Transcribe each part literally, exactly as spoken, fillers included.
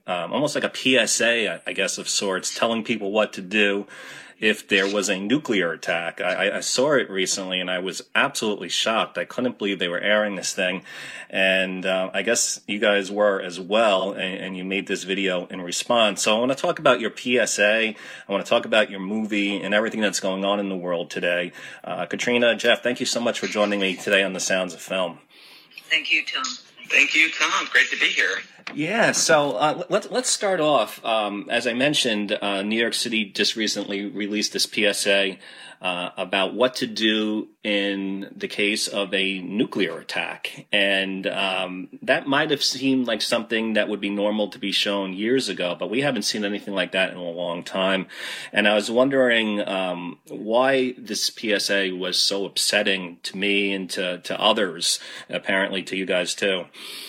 um, almost like a P S A, I guess, of sorts, telling people what to do if there was a nuclear attack. I, I saw it recently, and I was absolutely shocked. I couldn't believe they were airing this thing, and uh, I guess you guys were as well, and, and you made this video in response. So I want to talk about your P S A. I want to talk about your movie and everything that's going on in the world today. Uh, Katrina, Jeff, thank you so much for joining me today on The Sounds of Film. Thank you, Tom. Thank you, Tom. Great to be here. Yeah, so uh, let's let's start off. Um, as I mentioned, uh, New York City just recently released this P S A uh, about what to do in the case of a nuclear attack, and um, that might have seemed like something that would be normal to be shown years ago, but we haven't seen anything like that in a long time. And I was wondering um, why this P S A was so upsetting to me and to to others, apparently to you guys too.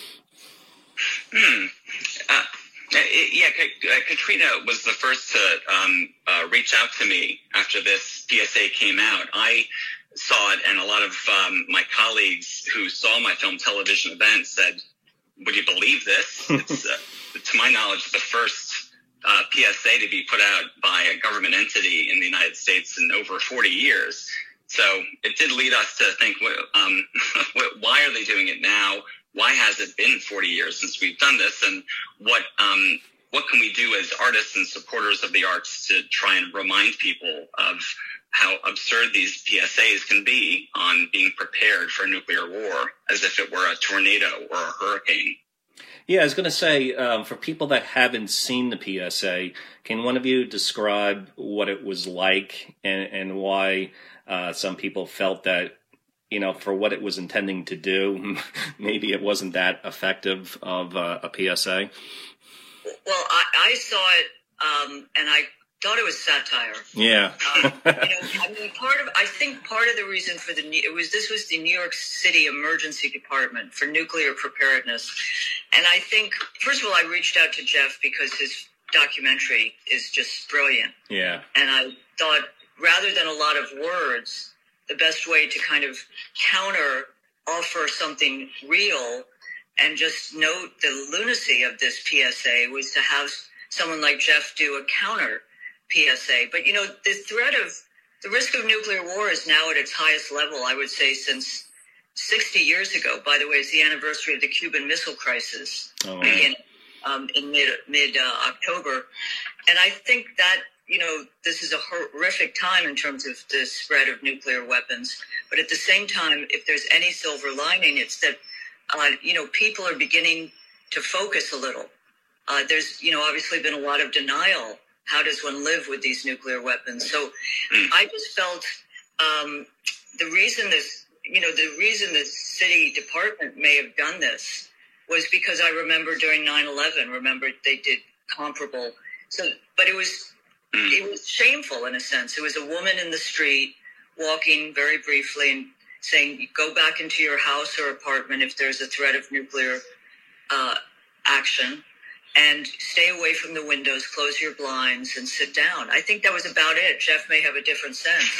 Hmm. Uh, yeah, uh, Katrina was the first to um, uh, reach out to me after this P S A came out. I saw it, and a lot of um, my colleagues who saw my film television event said, would you believe this? It's, uh, to my knowledge, the first uh, P S A to be put out by a government entity in the United States in over forty years. So it did lead us to think, um, why are they doing it now? Why has it been forty years since we've done this? And what um, what can we do as artists and supporters of the arts to try and remind people of how absurd these P S As can be on being prepared for nuclear war as if it were a tornado or a hurricane? Yeah, I was going to say, um, for people that haven't seen the P S A, can one of you describe what it was like and, and why uh, some people felt that, you know, for what it was intending to do, maybe it wasn't that effective of uh, a P S A? Well, I, I saw it, um, and I thought it was satire. Yeah. um, you know, I mean, part of, I think part of the reason for the, it was, this was the New York City Emergency Department for Nuclear Preparedness. And I think, first of all, I reached out to Jeff because his documentary is just brilliant. Yeah. And I thought, rather than a lot of words, the best way to kind of counter offer something real and just note the lunacy of this P S A was to have someone like Jeff do a counter P S A. But, you know, the threat of the risk of nuclear war is now at its highest level, I would say, since sixty years ago. By the way, it's the anniversary of the Cuban Missile Crisis oh, in, um, in mid, mid uh, October. And I think that, you know, this is a horrific time in terms of the spread of nuclear weapons. But at the same time, if there's any silver lining, it's that, uh, you know, people are beginning to focus a little. Uh, there's, you know, obviously been a lot of denial. How does one live with these nuclear weapons? So I just felt um, the reason this, you know, the reason the city department may have done this was because I remember during nine eleven, remember they did comparable. So, but it was, it was shameful in a sense. It was a woman in the street walking very briefly and saying, go back into your house or apartment if there's a threat of nuclear uh, action, and stay away from the windows, close your blinds, and sit down. I think that was about it. Jeff may have a different sense.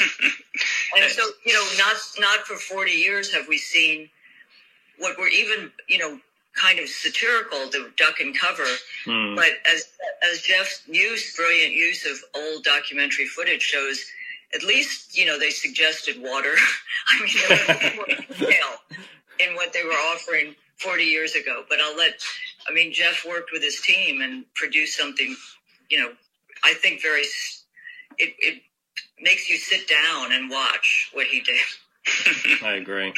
And so, you know, not not for forty years have we seen what were even, you know, kind of satirical, the duck and cover. Hmm. But as as Jeff's use, brilliant use of old documentary footage shows, at least, you know, they suggested water. I mean, there was more detail in what they were offering forty years ago. But I'll let, I mean, Jeff worked with his team and produced something, you know, I think very, it, it makes you sit down and watch what he did. I agree.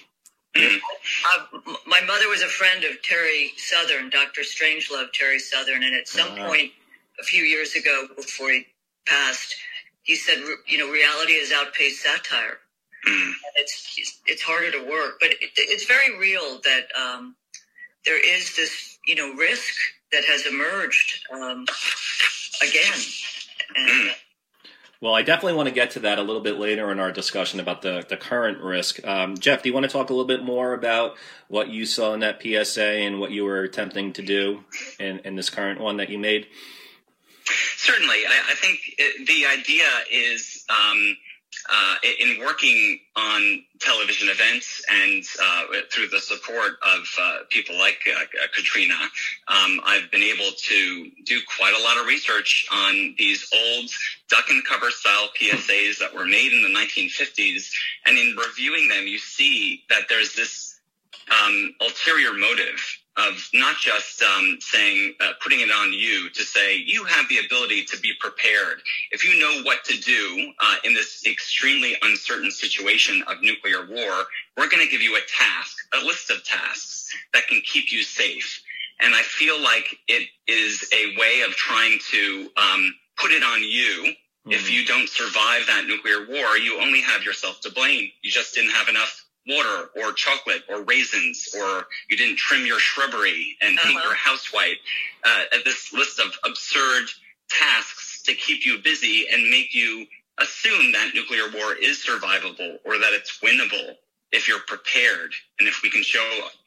Uh, my mother was a friend of Terry Southern, Doctor Strangelove Terry Southern, and at some uh-huh. point a few years ago before he passed, he said, you know, reality has outpaced satire. And it's it's harder to work, but it, it's very real that um, there is this, you know, risk that has emerged um, again. And, uh, Well, I definitely want to get to that a little bit later in our discussion about the, the current risk. Um, Jeff, do you want to talk a little bit more about what you saw in that P S A and what you were attempting to do in, in this current one that you made? Certainly. I, I think it, the idea is um, uh, in working on television events and uh, through the support of uh, people like uh, Katrina, um, I've been able to do quite a lot of research on these old duck and cover style P S As that were made in the nineteen fifties. And in reviewing them, you see that there's this um, ulterior motive of not just um, saying, uh, putting it on you to say, you have the ability to be prepared. If you know what to do uh, in this extremely uncertain situation of nuclear war, we're going to give you a task, a list of tasks that can keep you safe. And I feel like it is a way of trying to um, put it on you. Mm-hmm. If you don't survive that nuclear war, you only have yourself to blame. You just didn't have enough water or chocolate or raisins, or you didn't trim your shrubbery and paint uh-huh. your house white. Uh, this list of absurd tasks to keep you busy and make you assume that nuclear war is survivable or that it's winnable if you're prepared. And if we can show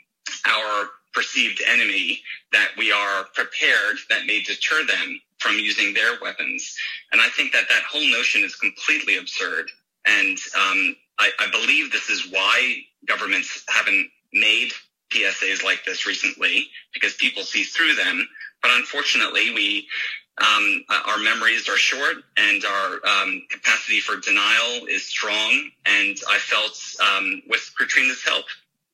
our perceived enemy that we are prepared, that may deter them from using their weapons. And I think that that whole notion is completely absurd. And um, I, I believe this is why governments haven't made P S As like this recently, because people see through them. But unfortunately, we um, our memories are short and our um, capacity for denial is strong. And I felt um, with Katrina's help,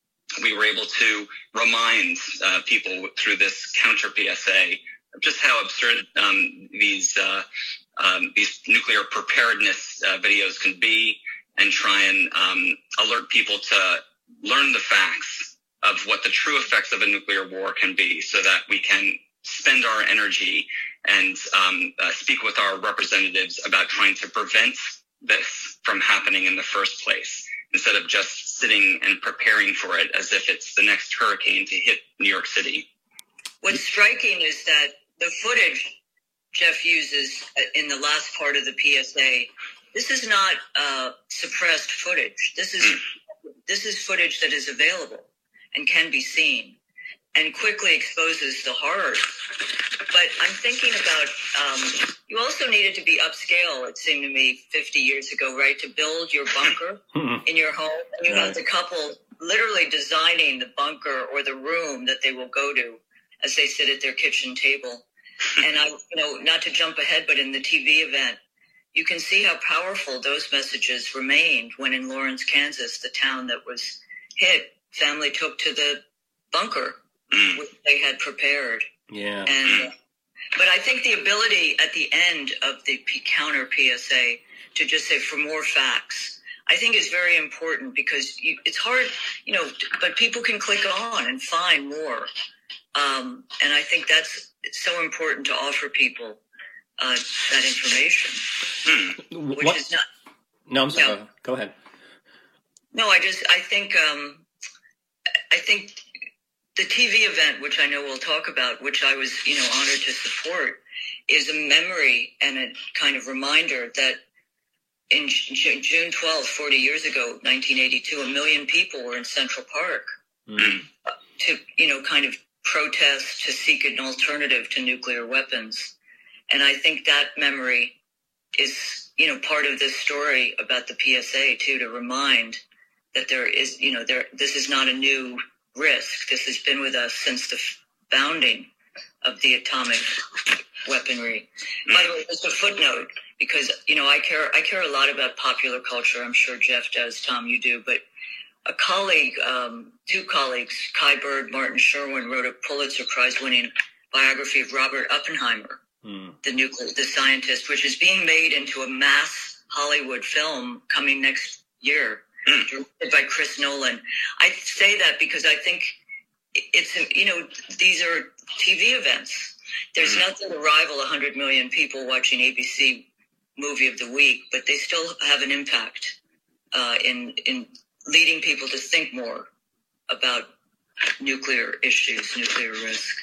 we were able to remind uh, people through this counter P S A of just how absurd um, these uh, um, these nuclear preparedness uh, videos can be, and try and um, alert people to learn the facts of what the true effects of a nuclear war can be, so that we can spend our energy and um, uh, speak with our representatives about trying to prevent this from happening in the first place, instead of just sitting and preparing for it as if it's the next hurricane to hit New York City. What's striking is that the footage Jeff uses in the last part of the P S A, this is not uh, suppressed footage. This is this is footage that is available and can be seen, and quickly exposes the horrors. But I'm thinking about, um, you also needed to be upscale, it seemed to me, fifty years ago, right, to build your bunker in your home. And you have the couple literally designing the bunker or the room that they will go to as they sit at their kitchen table. And, I, you know, not to jump ahead, but in the T V event, you can see how powerful those messages remained when in Lawrence, Kansas, the town that was hit, family took to the bunker which they had prepared. Yeah. And, uh, but I think the ability at the end of the P- counter P S A to just say for more facts, I think is very important, because you, it's hard, you know, but people can click on and find more. Um, and I think that's so important to offer people uh, that information, which what? is not. No, I'm sorry. You know, Go ahead. No, I just, I think, um, I think the T V event, which I know we'll talk about, which I was, you know, honored to support, is a memory and a kind of reminder that in June twelfth, forty years ago, nineteen eighty-two, a million people were in Central Park mm. to, you know, kind of protest, to seek an alternative to nuclear weapons. And I think that memory is, you know, part of this story about the P S A too, to remind that there is, you know, there, this is not a new risk. This has been with us since the founding of the atomic weaponry. By the way, just a footnote, because, you know, I care, I care a lot about popular culture. I'm sure Jeff does, Tom, you do, but a colleague, um, two colleagues, Kai Bird, Martin Sherwin, wrote a Pulitzer Prize winning biography of Robert Oppenheimer, mm. the nuclear, the scientist, which is being made into a mass Hollywood film coming next year, mm. directed by Chris Nolan. I say that because I think it's, you know, these are T V events. There's nothing to rival one hundred million people watching A B C Movie of the Week, but they still have an impact uh, in in leading people to think more about nuclear issues, nuclear risk.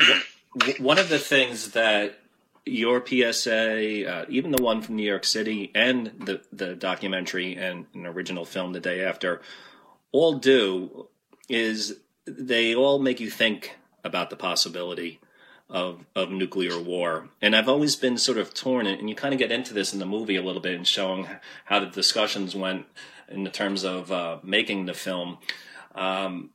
One of the things that your P S A, uh, even the one from New York City and the, the documentary and an original film The Day After, all do is they all make you think about the possibility of, of nuclear war. And I've always been sort of torn, and you kind of get into this in the movie a little bit and showing how the discussions went in the terms of uh, making the film. Um,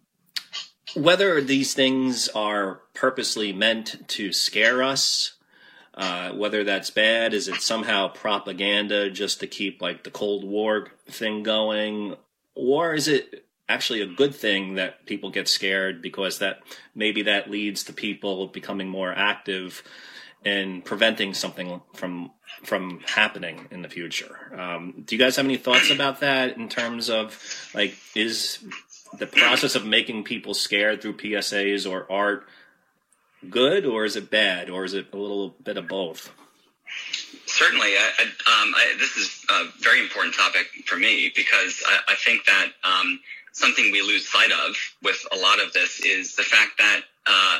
whether these things are purposely meant to scare us, uh, whether that's bad, is it somehow propaganda just to keep like the Cold War thing going, or is it actually a good thing that people get scared because that maybe that leads to people becoming more active in preventing something from from happening in the future? Um, do you guys have any thoughts about that in terms of like, is the process of making people scared through P S As or art good, or is it bad, or is it a little bit of both? Certainly. I, I, um, I, this is a very important topic for me because I, I think that um, something we lose sight of with a lot of this is the fact that uh,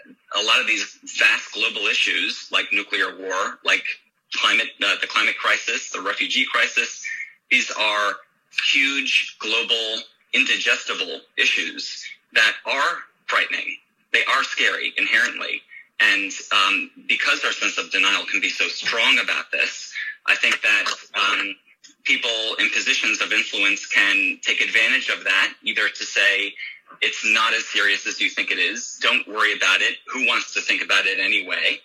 a lot of these vast global issues like nuclear war, like climate, uh, the climate crisis, the refugee crisis, these are huge global indigestible issues that are frightening. They are scary inherently. And um, because our sense of denial can be so strong about this, I think that um, people in positions of influence can take advantage of that, either to say, it's not as serious as you think it is, don't worry about it, who wants to think about it anyway?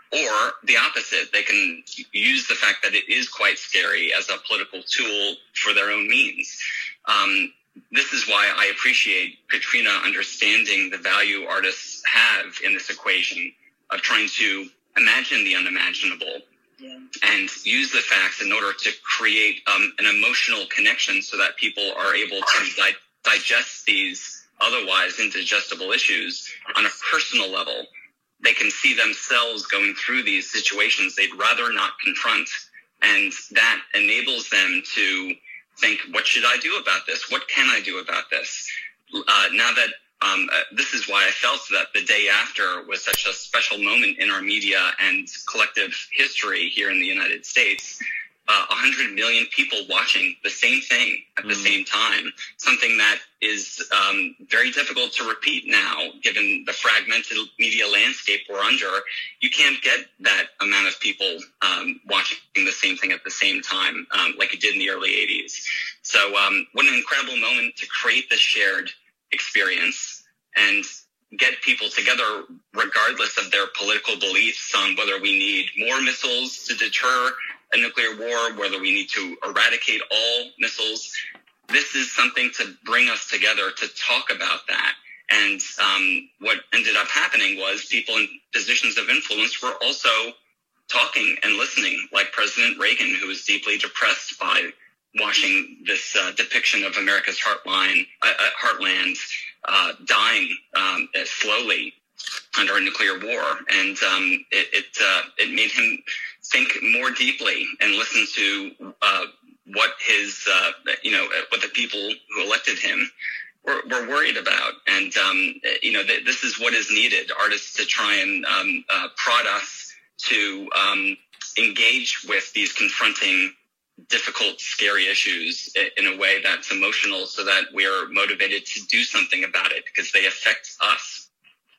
Or the opposite, they can use the fact that it is quite scary as a political tool for their own means. Um, This is why I appreciate Katrina understanding the value artists have in this equation of trying to imagine the unimaginable yeah. and use the facts in order to create um, an emotional connection so that people are able to di- digest these otherwise indigestible issues on a personal level. They can see themselves going through these situations they'd rather not confront, and that enables them to think, what should I do about this? What can I do about this? Uh, now that um, uh, this is why I felt that the day after was such a special moment in our media and collective history here in the United States. Uh, one hundred million people watching the same thing at the mm. same time, something that is um, very difficult to repeat now, given the fragmented media landscape we're under. You can't get that amount of people um, watching the same thing at the same time, um, like it did in the early eighties. So um, what an incredible moment to create this shared experience and get people together regardless of their political beliefs on whether we need more missiles to deter a nuclear war, whether we need to eradicate all missiles. This is something to bring us together to talk about that. And um, what ended up happening was people in positions of influence were also talking and listening, like President Reagan, who was deeply depressed by watching this uh, depiction of America's heartline, uh, heartland uh, dying um, slowly under a nuclear war. And um, it it, uh, it made him think more deeply and listen to uh, what his, uh, you know, what the people who elected him were, were worried about. And, um, you know, th- this is what is needed, artists to try and um, uh, prod us to um, engage with these confronting, difficult, scary issues in a way that's emotional so that we're motivated to do something about it because they affect us.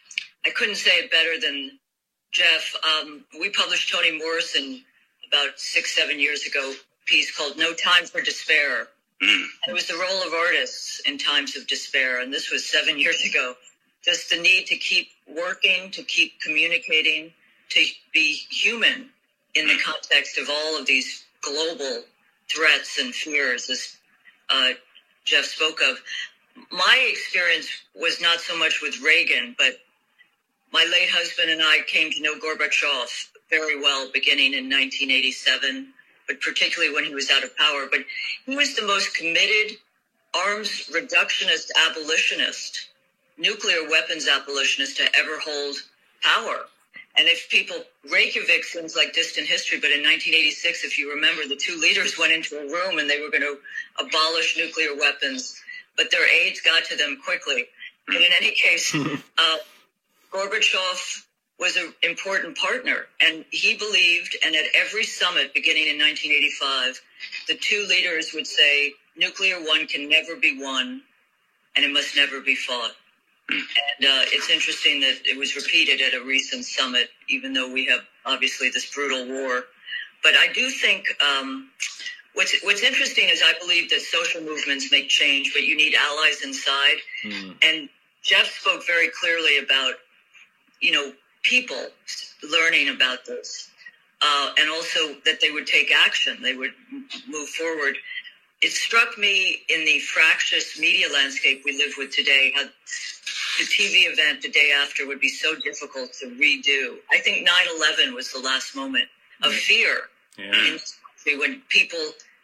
I couldn't say it better than Jeff. Um, we published Toni Morrison about six, seven years ago, a piece called No Time for Despair. Mm. And it was the role of artists in times of despair. And this was seven years ago. Just the need to keep working, to keep communicating, to be human in the context of all of these global threats and fears, as uh, Jeff spoke of. My experience was not so much with Reagan, but my late husband and I came to know Gorbachev very well beginning in nineteen eighty-seven, but particularly when he was out of power. But he was the most committed arms reductionist abolitionist, nuclear weapons abolitionist to ever hold power. And if people, Reykjavik seems like distant history, but in nineteen eighty-six, if you remember, the two leaders went into a room and they were going to abolish nuclear weapons, but their aides got to them quickly. But in any case, uh, Gorbachev was an important partner, and he believed, and at every summit beginning in nineteen eighty-five, the two leaders would say, nuclear one can never be won, and it must never be fought. And uh, it's interesting that it was repeated at a recent summit, even though we have obviously this brutal war. But I do think um, what's what's interesting is I believe that social movements make change, but you need allies inside. Mm. And Jeff spoke very clearly about, you know, people learning about this, uh, and also that they would take action, they would move forward. It struck me in the fractious media landscape we live with today, how the T V event the day after would be so difficult to redo. I think nine eleven was the last moment of fear yeah. in this country when people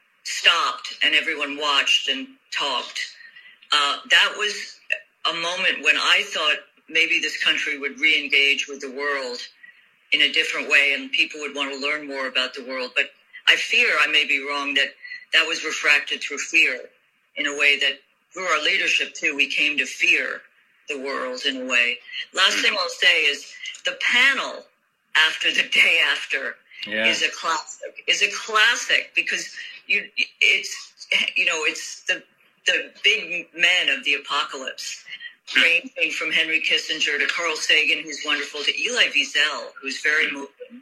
stopped and everyone watched and talked. Uh, that was a moment when I thought maybe this country would re-engage with the world in a different way and people would want to learn more about the world. But I fear, I may be wrong, that that was refracted through fear in a way that through our leadership, too, we came to fear the world in a way. Last thing I'll say is the panel after the day after yeah. is a classic, is a classic because you, it's, you know, it's the, the big men of the apocalypse, ranging from Henry Kissinger to Carl Sagan, who's wonderful, to Elie Wiesel, who's very moving.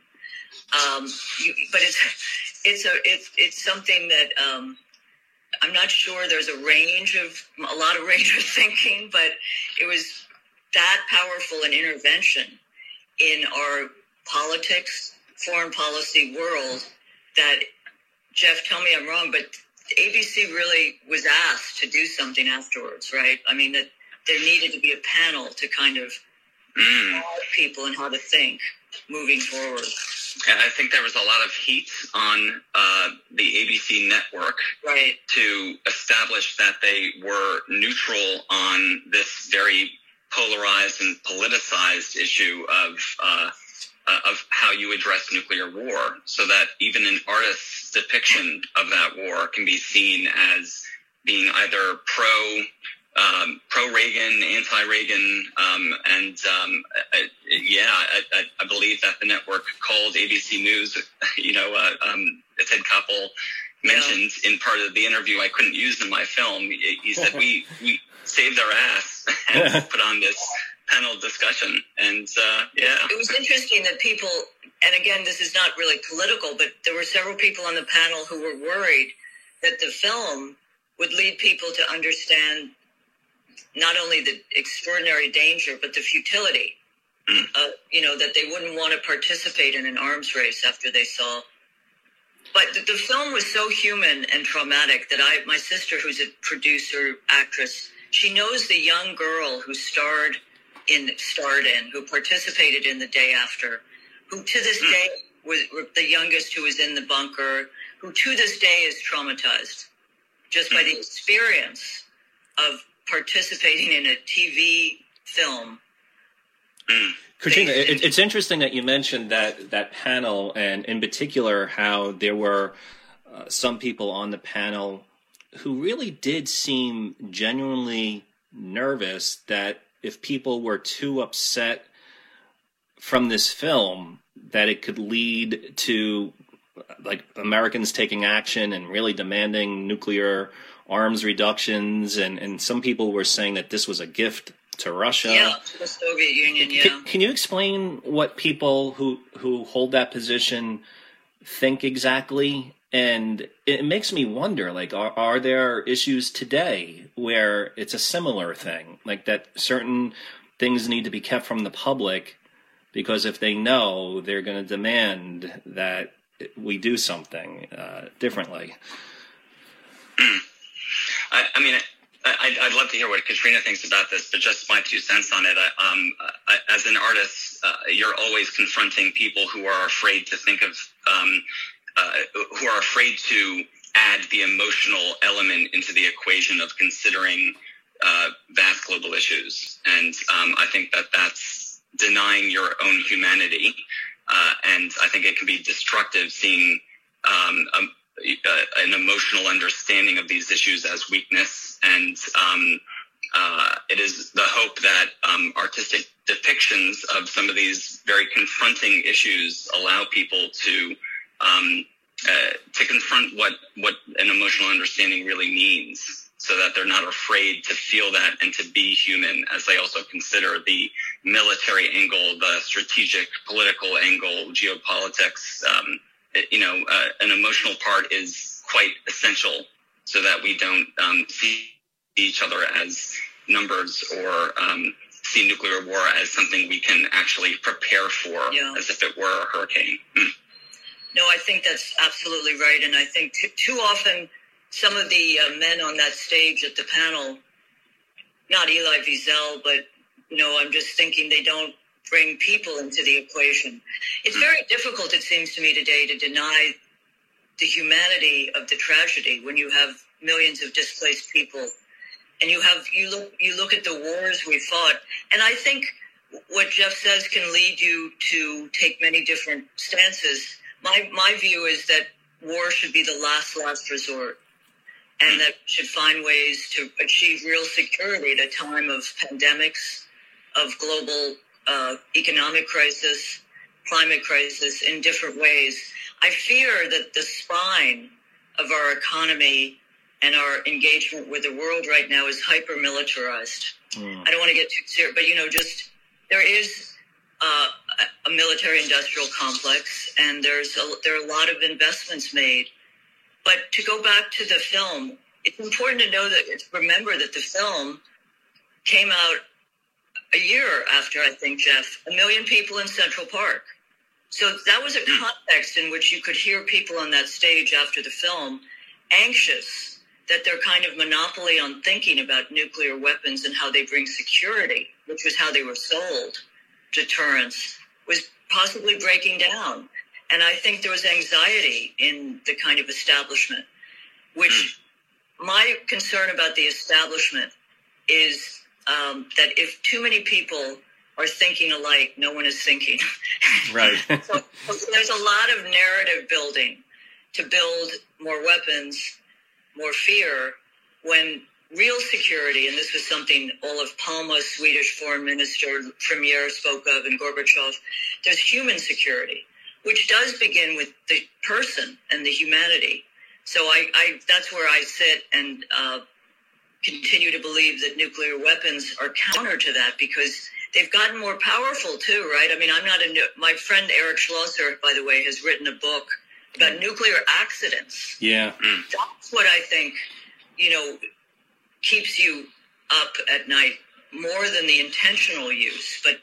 Um, you, but it's, it's a, it's, it's something that, um, I'm not sure there's a range of, a lot of range of thinking, but it was that powerful an intervention in our politics, foreign policy world that, Jeff, tell me I'm wrong, but A B C really was asked to do something afterwards, right? I mean, that there needed to be a panel to kind of mm. guide people and how to think moving forward. And I think there was a lot of heat on uh, the A B C network right. to establish that they were neutral on this very polarized and politicized issue of uh, uh, of how you address nuclear war, so that even an artist's depiction of that war can be seen as being either pro Um, pro-Reagan, anti-Reagan, um, and um, I, yeah, I, I believe that the network called A B C News, you know, uh, um, Ted Koppel mentioned yeah. in part of the interview I couldn't use in my film. He, he said we, we saved our ass and put on this panel discussion, and uh, yeah. It was interesting that people, and again, this is not really political, but there were several people on the panel who were worried that the film would lead people to understand not only the extraordinary danger, but the futility, mm. uh, you know, that they wouldn't want to participate in an arms race after they saw. But the, the film was so human and traumatic that I, my sister, who's a producer, actress, she knows the young girl who starred in, starred in, who participated in The Day After, who to this mm. day was the youngest who was in the bunker, who to this day is traumatized just mm. by the experience of participating in a T V film. Mm. Katrina, it, it's interesting that you mentioned that that panel, and in particular how there were uh, some people on the panel who really did seem genuinely nervous that if people were too upset from this film, that it could lead to like Americans taking action and really demanding nuclear arms reductions, and, and some people were saying that this was a gift to Russia. Yeah, to the Soviet Union, yeah. Can, can you explain what people who, who hold that position think exactly? And it makes me wonder, like, are, are there issues today where it's a similar thing? Like that certain things need to be kept from the public because if they know, they're going to demand that we do something uh, differently. I, I mean, I, I'd love to hear what Katrina thinks about this, but just my two cents on it. I, um, I, as an artist, uh, you're always confronting people who are afraid to think of, um, uh, who are afraid to add the emotional element into the equation of considering uh, vast global issues. And um, I think that that's denying your own humanity. Uh, and I think it can be destructive seeing um, a, Uh, an emotional understanding of these issues as weakness, and um, uh, it is the hope that um, artistic depictions of some of these very confronting issues allow people to um, uh, to confront what what an emotional understanding really means. so that they're not afraid to feel that and to be human, as they also consider the military angle, the strategic political angle, geopolitics. Um, it, you know, uh, an emotional part is quite essential so that we don't um, see each other as numbers or um, see nuclear war as something we can actually prepare for, yeah. as if it were a hurricane. Mm. No, I think that's absolutely right. And I think t- too often some of the uh, men on that stage at the panel, not Elie Wiesel, but, you know, I'm just thinking they don't bring people into the equation. It's very difficult, it seems to me today, to deny the humanity of the tragedy when you have millions of displaced people. And you have you look you look at the wars we fought, and I think what Jeff says can lead you to take many different stances. My my view is that war should be the last last resort, and that we should find ways to achieve real security at a time of pandemics, of global uh, economic crisis, climate crisis in different ways. I fear that the spine of our economy and our engagement with the world right now is hyper-militarized. Mm. I don't want to get too serious, but, you know, just there is uh, a military-industrial complex, and there's a, there are a lot of investments made. But to go back to the film, it's important to know that, remember that the film came out a year after, I think, Jeff, a million people in Central Park. So that was a context in which you could hear people on that stage after the film anxious that their kind of monopoly on thinking about nuclear weapons and how they bring security, which was how they were sold, deterrence, was possibly breaking down. And I think there was anxiety in the kind of establishment, which my concern about the establishment is um, that if too many people are thinking alike, no one is thinking. Right. so, so there's a lot of narrative building to build more weapons, more fear, when real security, and this was something Olof Palme, Swedish foreign minister, premier, spoke of, and Gorbachev, there's human security, which does begin with the person and the humanity. So I, I that's where I sit and uh, continue to believe that nuclear weapons are counter to that, because they've gotten more powerful too, right? I mean, I'm not a, my friend Eric Schlosser, by the way, has written a book about nuclear accidents. Yeah. That's what I think, you know, keeps you up at night more than the intentional use. But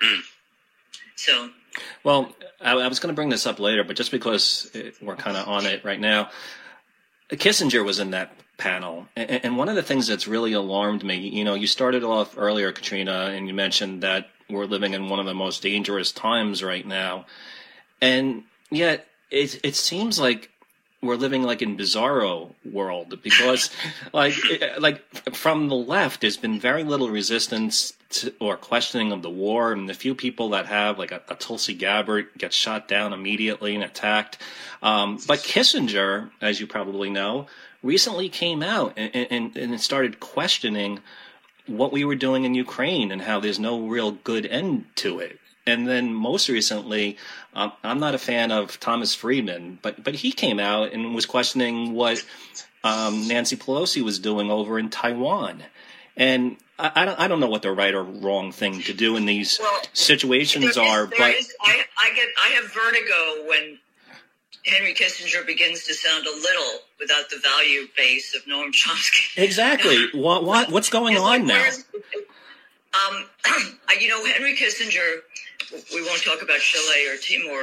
so. Well, I, I was going to bring this up later, but just because it, we're kind of on it right now, Kissinger was in that panel. And, and one of the things that's really alarmed me, you know, you started off earlier, Katrina, and you mentioned that we're living in one of the most dangerous times right now. And yet, It it seems like we're living like in bizarro world, because like like from the left there's been very little resistance to, or questioning of the war, and the few people that have, like a, a Tulsi Gabbard, gets shot down immediately and attacked. Um, but Kissinger, as you probably know, recently came out and, and, and started questioning what we were doing in Ukraine and how there's no real good end to it. And then most recently, um, I'm not a fan of Thomas Friedman, but but he came out and was questioning what um, Nancy Pelosi was doing over in Taiwan. And I, I don't I don't know what the right or wrong thing to do in these well, situations there is, are. There but is, I, I get I have vertigo when Henry Kissinger begins to sound a little without the value base of Noam Chomsky. Exactly. what what what's going it's on like, now? Um, you know, Henry Kissinger, we won't talk about Chile or Timor,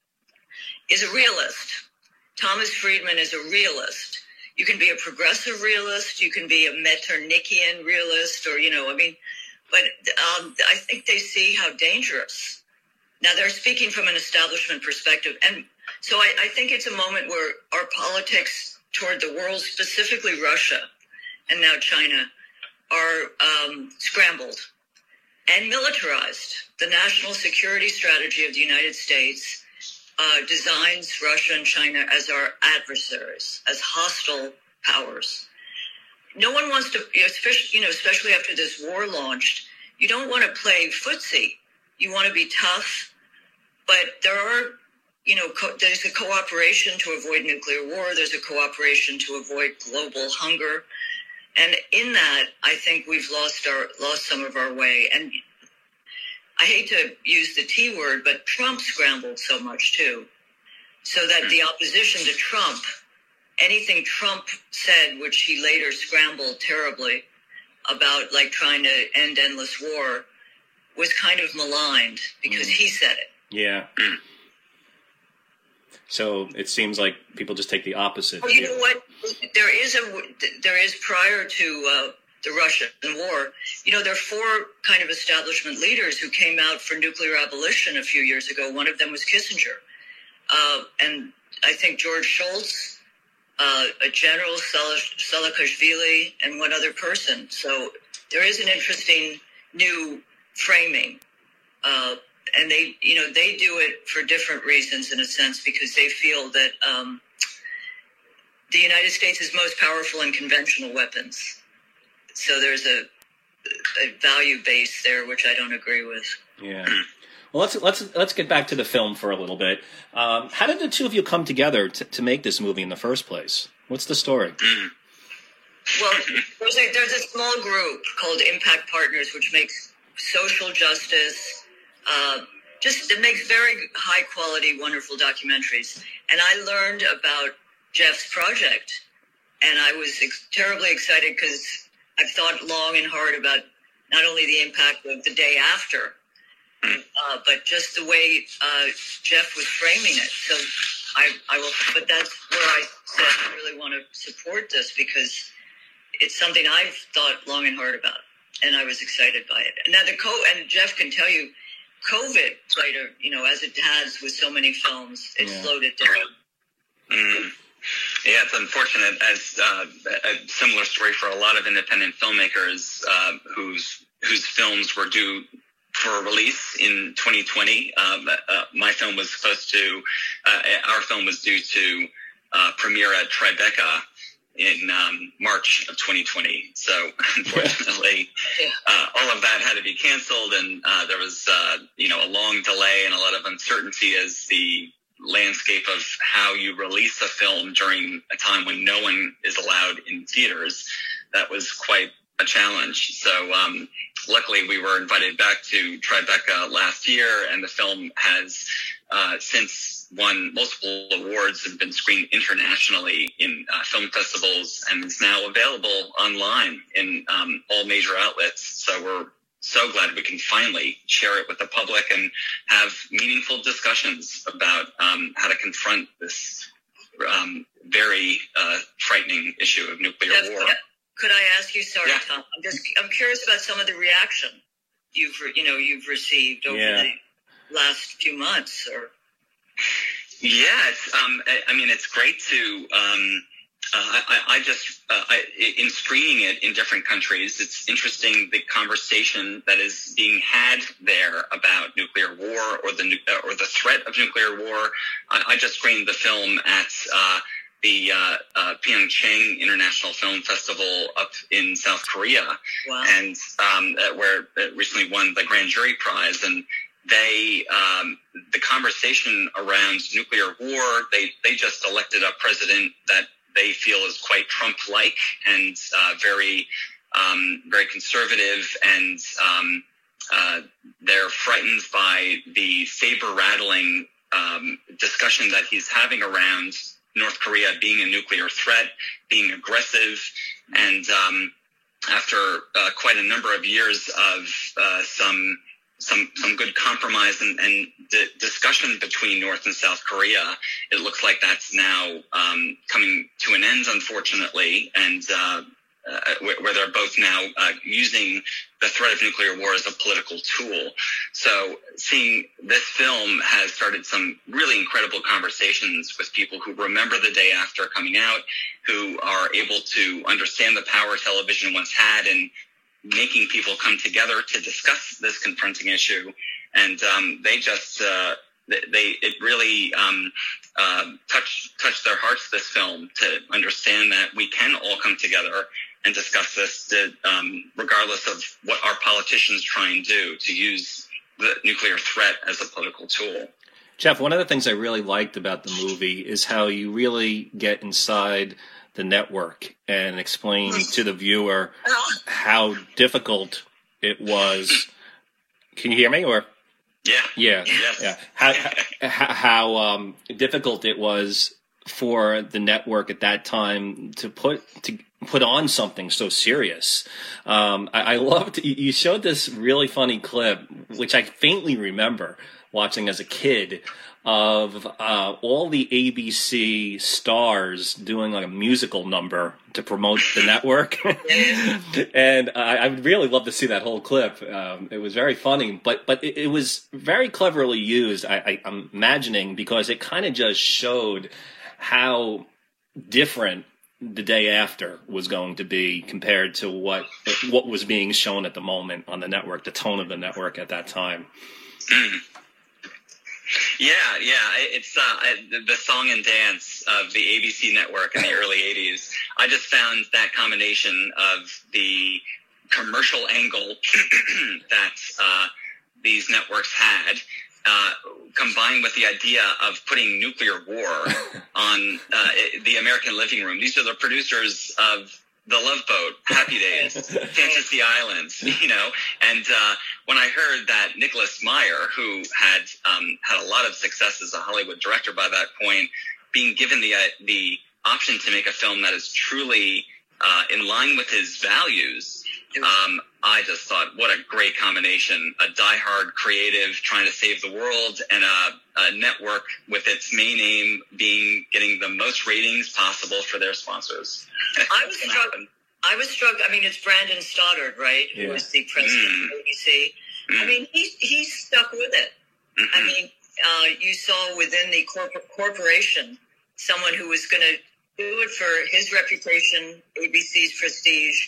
is a realist. Thomas Friedman is a realist. You can be a progressive realist, you can be a Metternickian realist, or, you know, I mean, but um, I think they see how dangerous. Now, they're speaking from an establishment perspective. And so I, I think it's a moment where our politics toward the world, specifically Russia and now China, are um, scrambled and militarized. The national security strategy of the United States uh, designs Russia and China as our adversaries, as hostile powers. No one wants to, especially, you know, especially after this war launched, you don't want to play footsie. You want to be tough, but there are, you know, co- there's a cooperation to avoid nuclear war. There's a cooperation to avoid global hunger. And in that, I think we've lost our lost some of our way. And I hate to use the T word, but Trump scrambled so much too. So that the opposition to Trump, anything Trump said, which he later scrambled terribly about, like trying to end endless war, was kind of maligned because mm. he said it. Yeah. So it seems like people just take the opposite. Oh, you know what? There is a there is prior to uh, the Russian war. You know, there are four kind of establishment leaders who came out for nuclear abolition a few years ago. One of them was Kissinger, uh, and I think George Shultz, uh, a general Saakashvili, and one other person. So there is an interesting new framing. Uh, And they, you know, they do it for different reasons in a sense, because they feel that um, the United States is most powerful in conventional weapons. So there's a, a value base there, which I don't agree with. Yeah. Well, let's let's let's get back to the film for a little bit. Um, how did the two of you come together to, to make this movie in the first place? What's the story? Well, there's a, there's a small group called Impact Partners, which makes social justice. Uh, just it makes very high quality, wonderful documentaries. And I learned about Jeff's project, and I was ex- terribly excited because I've thought long and hard about not only the impact of the day after, uh, but just the way uh, Jeff was framing it. So I, I will, but that's where I said I really want to support this because it's something I've thought long and hard about, and I was excited by it. Now the co and Jeff can tell you. COVID played a, you know, as it has with so many films, it yeah. slowed it down. Mm. Yeah, it's unfortunate. As uh, a similar story for a lot of independent filmmakers uh, whose whose films were due for release in twenty twenty. Um, uh, my film was supposed to, uh, our film was due to uh, premiere at Tribeca in um, March of twenty twenty. So unfortunately, yeah. uh, all of that had to be canceled, and uh, there was, uh, you know, a long delay and a lot of uncertainty as the landscape of how you release a film during a time when no one is allowed in theaters. That was quite a challenge. So um, luckily, we were invited back to Tribeca last year, and the film has uh, since won multiple awards and been screened internationally in uh, film festivals and is now available online in um, all major outlets. So we're so glad we can finally share it with the public and have meaningful discussions about um, how to confront this um, very uh, frightening issue of nuclear That's, war. Could I ask you, sorry, yeah. Tom, I'm just I'm curious about some of the reaction you've you know you've received over yeah. the last few months or. Yeah, it's, um, I, I mean, it's great to, um, uh, I, I just, uh, I, in screening it in different countries, it's interesting the conversation that is being had there about nuclear war or the, or the threat of nuclear war. I, I just screened the film at, uh, the, uh, uh, Pyeongchang International Film Festival up in South Korea. Wow. And, um, uh, where it recently won the Grand Jury Prize. And they, um, the conversation around nuclear war, they, they just elected a president that they feel is quite Trump-like and, uh, very, um, very conservative. And, um, uh, they're frightened by the saber-rattling, um, discussion that he's having around North Korea being a nuclear threat, being aggressive. And, um, after, uh, quite a number of years of, uh, some, some some good compromise and, and d- discussion between North and South Korea, it looks like that's now um, coming to an end, unfortunately, and uh, uh, where, where they're both now uh, using the threat of nuclear war as a political tool. So seeing this film has started some really incredible conversations with people who remember the day after coming out, who are able to understand the power television once had and making people come together to discuss this confronting issue. And um, they just, uh, they, it really um, uh, touched, touched their hearts, this film, to understand that we can all come together and discuss this to, um, regardless of what our politicians try and do, to use the nuclear threat as a political tool. Jeff, one of the things I really liked about the movie is how you really get inside the network and explain to the viewer how difficult it was. Can you hear me? Or yeah, yeah, yes. yeah. How how, how um, difficult it was for the network at that time to put to put on something so serious. Um, I, I loved you showed this really funny clip, which I faintly remember watching as a kid, of uh, all the A B C stars doing like a musical number to promote the network. And I, I would really love to see that whole clip. Um, it was very funny, but but it, it was very cleverly used, I, I, I'm imagining, because it kind of just showed how different the day after was going to be compared to what what was being shown at the moment on the network, the tone of the network at that time. Mm. Yeah, yeah, it's uh, the, the song and dance of the A B C network in the early eighties. I just found that combination of the commercial angle that uh, these networks had, uh, combined with the idea of putting nuclear war on uh, the American living room. These are the producers of The Love Boat, Happy Days, Fantasy Islands, you know. And uh, when I heard that Nicholas Meyer, who had um, had a lot of success as a Hollywood director by that point, being given the uh, the option to make a film that is truly uh, in line with his values, um, I just thought, what a great combination. A diehard creative trying to save the world, and a, a network with its main aim being getting the most ratings possible for their sponsors. I was struck. I was struck. I mean, it's Brandon Stoddard, right? Yeah. Who was the president Mm. of A B C. Mm. I mean, he he stuck with it. Mm-hmm. I mean, uh, you saw within the corp- corporation someone who was going to do it for his reputation, A B C's prestige.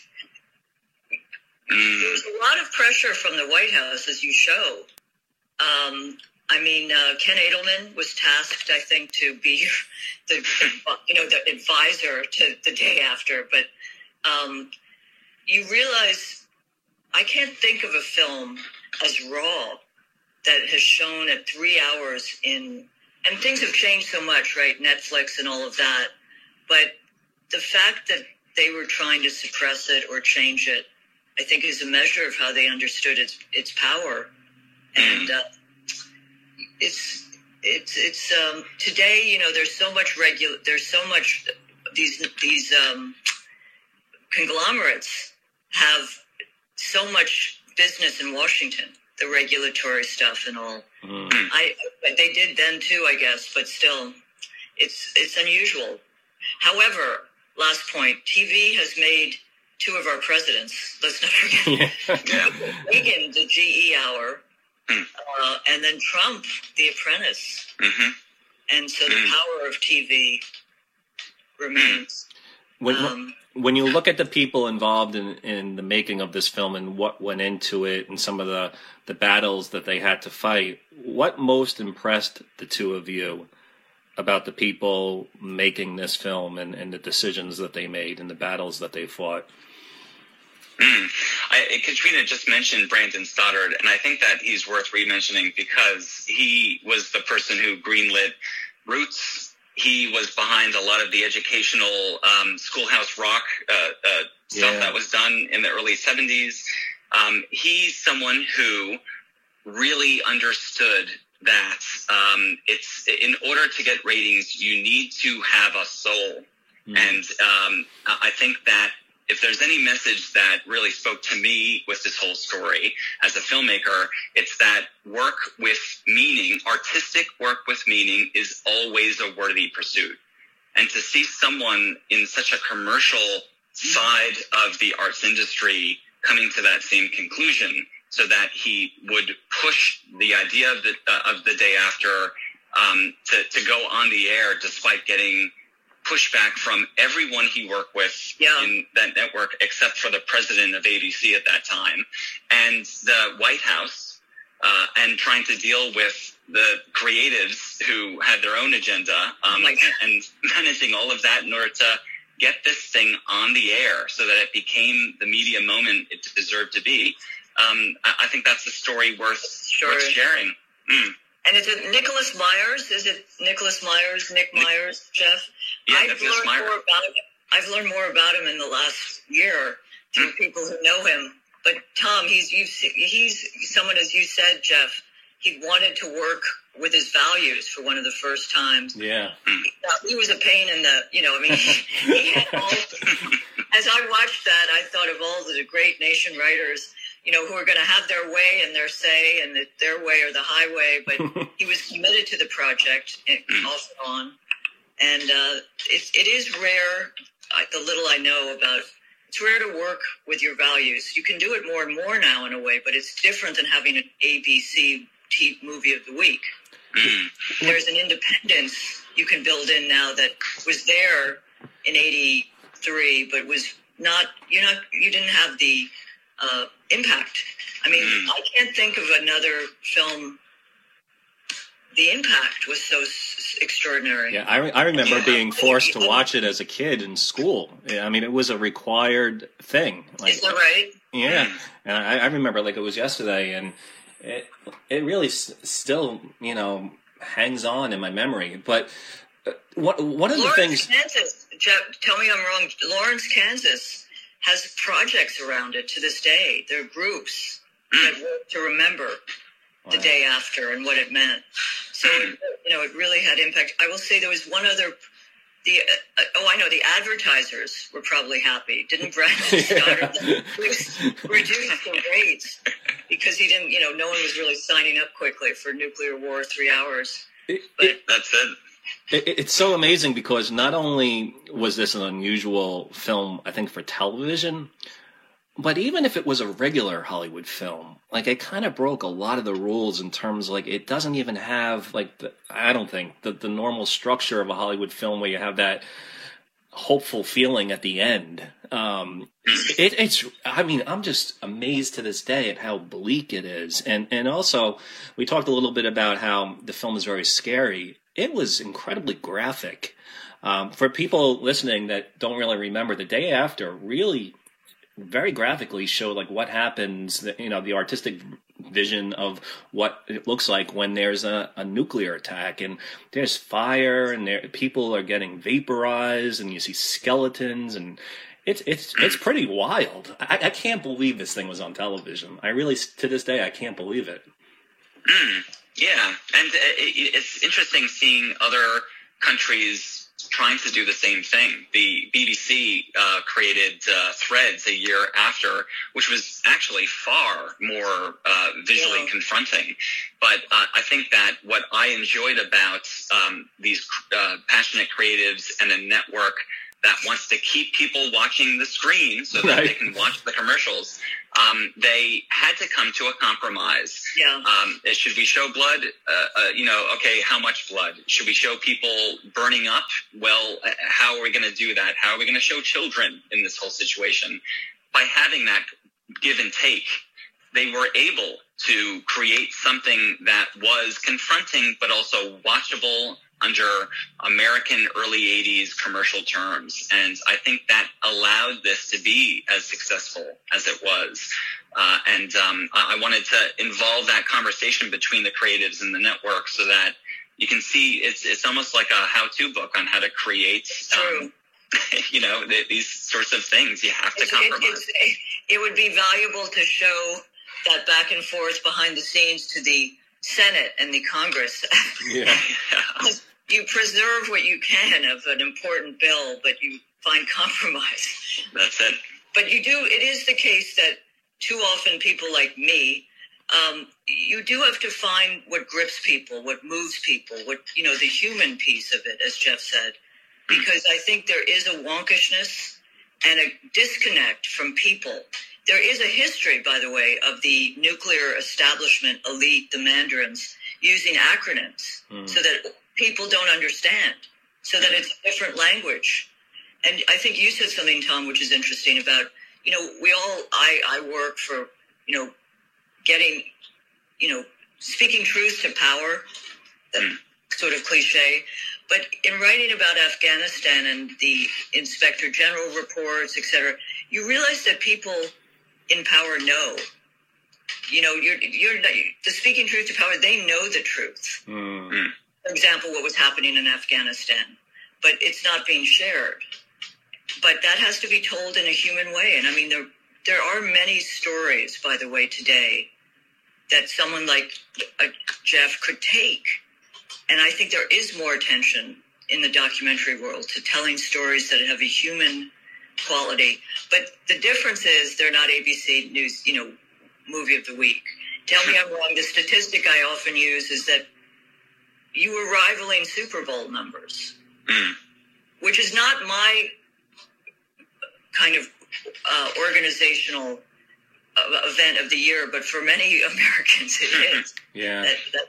Mm. There was a lot of pressure from the White House, as you show. Um, I mean, uh, Ken Edelman was tasked, I think, to be the, you know, the advisor to the day after. But um, you realize I can't think of a film as raw that has shown at three hours in, and things have changed so much, right? Netflix and all of that. But the fact that they were trying to suppress it or change it, I think, is a measure of how they understood its its power. And uh, it's it's it's um, today, you know, there's so much regula- there's so much these these um, conglomerates have so much business in Washington, the regulatory stuff and all. Mm. I they did then too, I guess, but still, it's it's unusual. However, last point, T V has made two of our presidents. Let's not forget. Yeah. Reagan, the G E hour, Mm. uh, and then Trump, The Apprentice. Mm-hmm. And so the Mm. power of T V remains. When, Um, when you look at the people involved in, in the making of this film and what went into it and some of the, the battles that they had to fight, what most impressed the two of you about the people making this film and, and the decisions that they made and the battles that they fought? Mm. I, Katrina just mentioned Brandon Stoddard, and I think that he's worth re-mentioning because he was the person who greenlit Roots. He was behind a lot of the educational um, Schoolhouse Rock uh, uh, stuff Yeah. that was done in the early seventies. Um, he's someone who really understood that um, it's in order to get ratings, you need to have a soul. Mm. And um, I think that if there's any message that really spoke to me with this whole story as a filmmaker, it's that work with meaning, artistic work with meaning, is always a worthy pursuit. And to see someone in such a commercial side of the arts industry coming to that same conclusion, so that he would push the idea of the, uh, of the day after um, to, to go on the air despite getting pushback from everyone he worked with Yeah. in that network, except for the president of A B C at that time, and the White House, uh, and trying to deal with the creatives who had their own agenda, um, Like- and, and managing all of that in order to get this thing on the air so that it became the media moment it deserved to be. Um, I, I think that's a story worth, Sure. worth sharing. Mm. and is it Nicholas Myers? Is it Nicholas Myers, Nick Myers, Jeff? Yeah, I've Nicholas learned Meyer. more about I've learned more about him in the last year through people who know him. But Tom, he's you've, he's someone, as you said, Jeff. He wanted to work with his values for one of the first times. Yeah, he was a pain in the, you know. I mean, he had all, as I watched that, I thought of all the great nation writers, you know, who are going to have their way and their say, and that their way or the highway. But he was committed to the project, and also on. And uh, it, it is rare. I, the little I know about. It's rare to work with your values. You can do it more and more now in a way, but it's different than having an A B C T movie of the week. There's an independence you can build in now that was there in eighty-three, but was not. You're not. You didn't have the uh, impact. I mean, I can't think of another film. The impact was so s- extraordinary. Yeah, I, re- I remember yeah. being forced to watch it as a kid in school. Yeah, I mean, it was a required thing. Like, is that right? Yeah, and I, I remember like it was yesterday, and it it really s- still, you know, hangs on in my memory. But uh, what one of Lawrence, the things, Kansas, Jeff, tell me I'm wrong. Lawrence, Kansas has projects around it to this day. There are groups that work to remember the wow. day after and what it meant. So, you know, it really had impact. I will say there was one other, the uh, oh, I know, the advertisers were probably happy. Didn't Brandon Stoddard reduce, reduce the rates because he didn't, you know, no one was really signing up quickly for nuclear war, three hours. It, but it, that's it. it. It's so amazing because not only was this an unusual film, I think, for television, but even if it was a regular Hollywood film, like it kind of broke a lot of the rules in terms like it doesn't even have like the, I don't think the, the normal structure of a Hollywood film where you have that hopeful feeling at the end. Um, it, it's I mean I'm just amazed to this day at how bleak it is, and and also we talked a little bit about how the film is very scary. It was incredibly graphic. Um, for people listening that don't really remember, the day after really. Very graphically show like what happens, you know, the artistic vision of what it looks like when there's a, a nuclear attack, and there's fire, and there people are getting vaporized, and you see skeletons, and it's it's it's pretty wild. I, I can't believe this thing was on television. I really, to this day, I can't believe it. Mm, yeah, and it, it's interesting seeing other countries trying to do the same thing. The B B C uh, created uh, Threads a year after, which was actually far more uh, visually yeah. confronting. But uh, I think that what I enjoyed about um, these uh, passionate creatives and a network that wants to keep people watching the screen so that right. they can watch the commercials, um, they had to come to a compromise. Yeah. Um, should we show blood? Uh, uh, you know, okay, how much blood? Should we show people burning up? Well, uh, how are we going to do that? How are we going to show children in this whole situation? By having that give and take, they were able to create something that was confronting but also watchable under American early eighties commercial terms. And I think that allowed this to be as successful as it was. Uh, and um, I wanted to involve that conversation between the creatives and the network so that you can see it's it's almost like a how-to book on how to create, um, you know, th- these sorts of things. You have to it's, compromise. It, it's, it would be valuable to show that back and forth behind the scenes to the Senate and the Congress. Yeah. You preserve what you can of an important bill, but you find compromise. That's it. But you do, it is the case that too often people like me, um, you do have to find what grips people, what moves people, what, you know, the human piece of it, as Jeff said. Because I think there is a wonkishness and a disconnect from people. There is a history, by the way, of the nuclear establishment elite, the mandarins, using acronyms mm. so that people don't understand, so that it's a different language. And I think you said something, Tom, which is interesting about, you know, we all, I, I work for, you know, getting, you know, speaking truth to power, that sort of cliche. But in writing about Afghanistan and the Inspector General reports, et cetera, you realize that people in power know. You know, you're, you're the speaking truth to power, they know the truth. Mm. For example, what was happening in Afghanistan, but it's not being shared. but that has to be told in a human way. And I mean, there there are many stories, by the way, today that someone like uh, Jeff could take. And I think there is more attention in the documentary world to telling stories that have a human quality. But the difference is they're not A B C News, you know, movie of the week. Tell me I'm wrong. The statistic I often use is that you were rivaling Super Bowl numbers, mm. which is not my kind of uh, organizational uh, event of the year, but for many Americans it is. Yeah. That, that,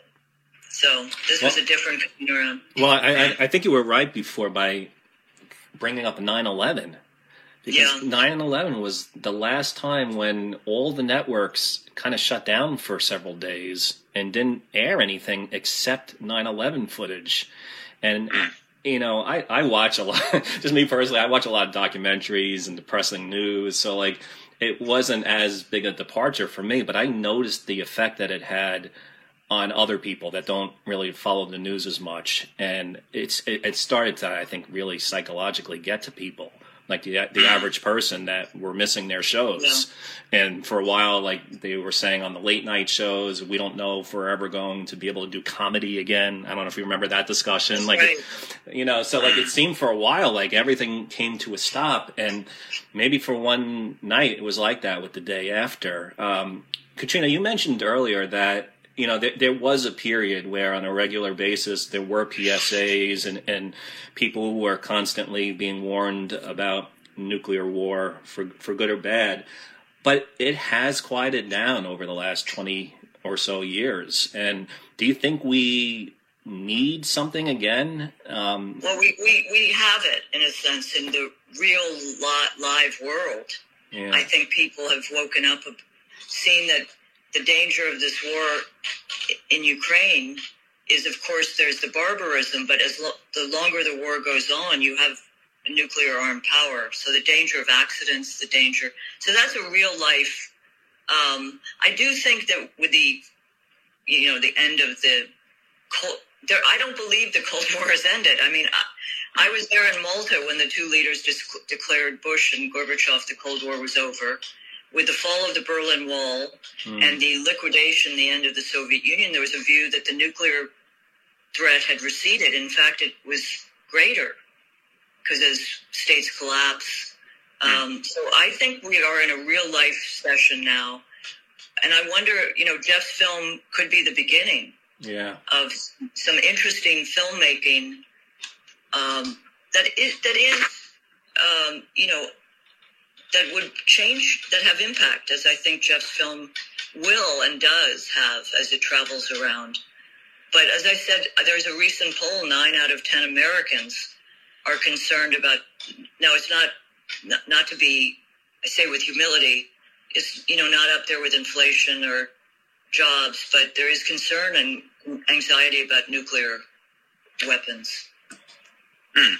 so this well, was a different coming around. Well, I, I think you were right before by bringing up nine eleven. Because yeah. nine eleven was the last time when all the networks kind of shut down for several days and didn't air anything except nine eleven footage. And, you know, I, I watch a lot, just me personally, I watch a lot of documentaries and depressing news. So, like, it wasn't as big a departure for me, but I noticed the effect that it had on other people that don't really follow the news as much. And it's it, it started to, I think, really psychologically get to people. Like the the average person that were missing their shows. Yeah. And for a while, like they were saying on the late night shows, we don't know if we're ever going to be able to do comedy again. I don't know if you remember that discussion. That's like, right. it, you know, so like it seemed for a while like everything came to a stop. And maybe for one night it was like that with the day after. Um, Katrina, you mentioned earlier that, you know, there, there was a period where on a regular basis there were P S As and, and people who were constantly being warned about nuclear war for, for good or bad. But it has quieted down over the last twenty or so years. And do you think we need something again? Um, well, we, we, we have it, in a sense, in the real li- live world. Yeah. I think people have woken up, seen that the danger of this war in Ukraine is, of course, there's the barbarism, but as lo- the longer the war goes on, you have a nuclear armed power. So the danger of accidents, the danger. So that's a real life. Um, I do think that with the, you know, the end of the Cold, there, I don't believe the Cold War has ended. I mean, I, I was there in Malta when the two leaders just declared, Bush and Gorbachev, the Cold War was over. With the fall of the Berlin Wall mm. and the liquidation, the end of the Soviet Union, there was a view that the nuclear threat had receded. In fact, it was greater because as states collapse. Um, so I think we are in a real life session now. And I wonder, you know, Jeff's film could be the beginning yeah. of some interesting filmmaking um, that is, that is um, you know, that would change, that have impact, as I think Jeff's film will and does have as it travels around. But as I said, there's a recent poll, nine out of ten Americans are concerned about, now it's not, not, not to be, I say with humility, it's, you know, not up there with inflation or jobs, but there is concern and anxiety about nuclear weapons. Hmm.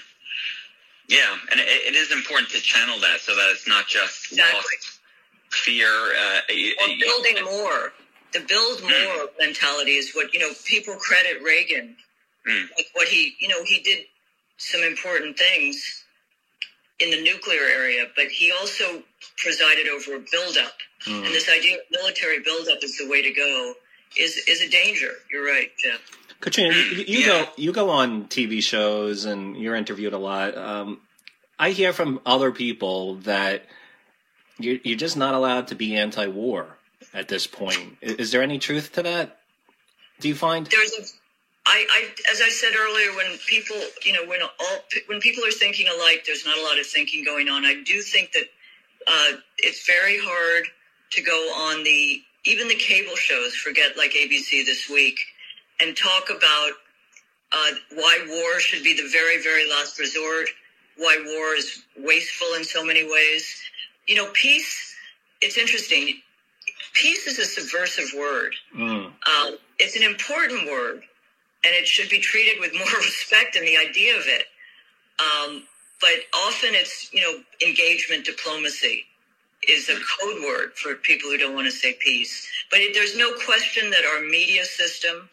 Yeah, and it, it is important to channel that so that it's not just exactly. lost fear. Uh, or building uh, more. The build more mm. mentality is what, you know, people credit Reagan. Mm. Like what he, you know, he did some important things in the nuclear area, but he also presided over a buildup. Mm. And this idea of military buildup is the way to go is is a danger. You're right, Jeff. Katrina, you, you yeah. go you go on T V shows and you're interviewed a lot. Um, I hear from other people that you're, you're just not allowed to be anti-war at this point. Is, is there any truth to that? Do you find there's a? I, I, as I said earlier, when people, you know, when all when people are thinking alike, there's not a lot of thinking going on. I do think that uh, it's very hard to go on the even the cable shows. Forget like A B C This Week. And talk about uh, why war should be the very, very last resort, why war is wasteful in so many ways. You know, peace, it's interesting. Peace is a subversive word. Mm. Um, it's an important word, and it should be treated with more respect in the idea of it. Um, but often it's, you know, engagement diplomacy is a code word for people who don't want to say peace. But it, there's no question that our media system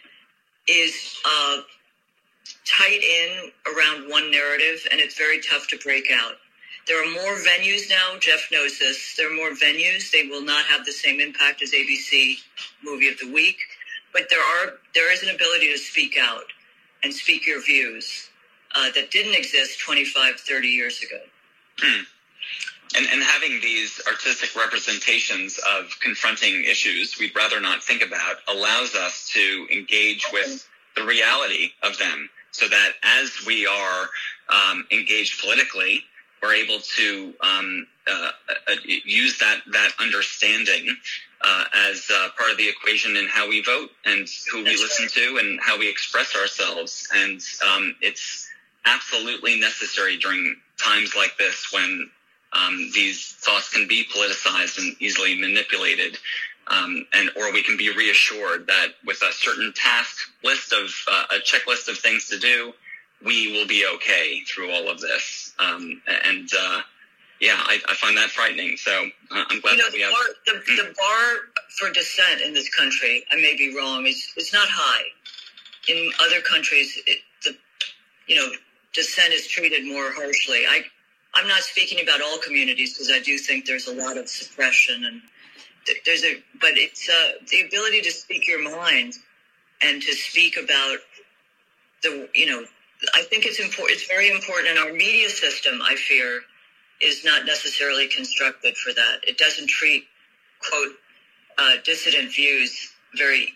is uh, tight in around one narrative, and it's very tough to break out. There are more venues now. Jeff knows this. There are more venues. They will not have the same impact as A B C Movie of the Week. But there are there is an ability to speak out and speak your views uh, that didn't exist twenty-five, thirty years ago. Hmm. And, and having these artistic representations of confronting issues we'd rather not think about allows us to engage with the reality of them, so that as we are um, engaged politically, we're able to um, uh, uh, use that that understanding uh, as uh, part of the equation in how we vote and who we listen to and how we express ourselves. And um, it's absolutely necessary during times like this when um, these thoughts can be politicized and easily manipulated. Um, and or we can be reassured that with a certain task list of uh, a checklist of things to do, we will be okay through all of this. Um, and uh, yeah, I, I find that frightening. So uh, I'm glad you know, that we the have. Bar, the, the bar for dissent in this country, I may be wrong, is it's not high. In other countries, it, the you know dissent is treated more harshly. I I'm not speaking about all communities because I do think there's a lot of suppression and. There's a, but it's uh, the ability to speak your mind and to speak about the, you know, I think it's important. It's very important, and our media system, I fear, is not necessarily constructed for that. It doesn't treat quote uh, dissident views very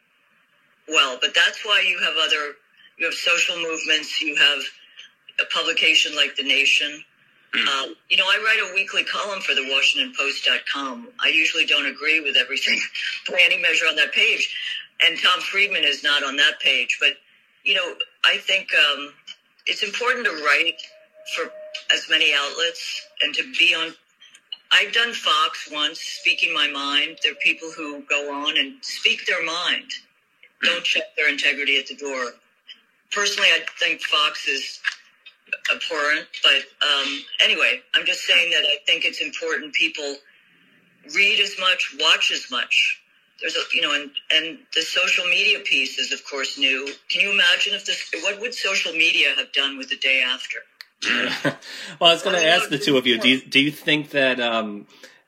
well. But that's why you have other, you have social movements, you have a publication like The Nation. Um, you know, I write a weekly column for the Washington Post dot com. I usually don't agree with everything by any measure on that page. And Tom Friedman is not on that page. But, you know, I think um, it's important to write for as many outlets and to be on. I've done Fox once, speaking my mind. There are people who go on and speak their mind. Don't check their integrity at the door. Personally, I think Fox is abhorrent, but um, anyway, I'm just saying that I think it's important people read as much, watch as much. There's a, you know, and, and the social media piece is, of course, new. Can you imagine if this, what would social media have done with The Day After? Well, I was going to ask the two of you, do you, do you think that um,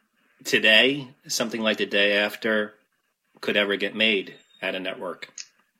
today, something like The Day After could ever get made at a network?